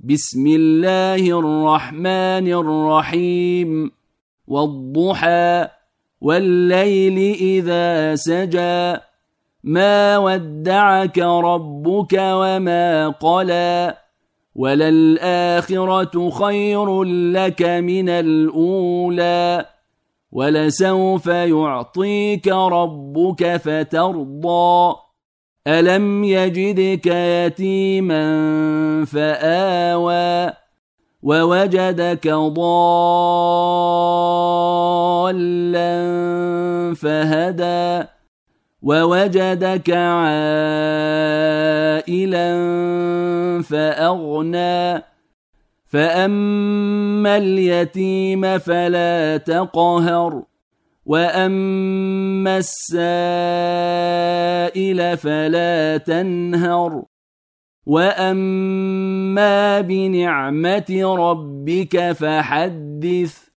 بسم الله الرحمن الرحيم والضحى والليل إذا سجى ما ودعك ربك وما قلى وللآخرة خير لك من الأولى ولسوف يعطيك ربك فترضى ألم يجدك يتيما فآوى ووجدك ضالا فهدى ووجدك عائلا فأغنى فأما اليتيم فلا تقهر وأما السائل فلا تنهر وأما بنعمة ربك فحدث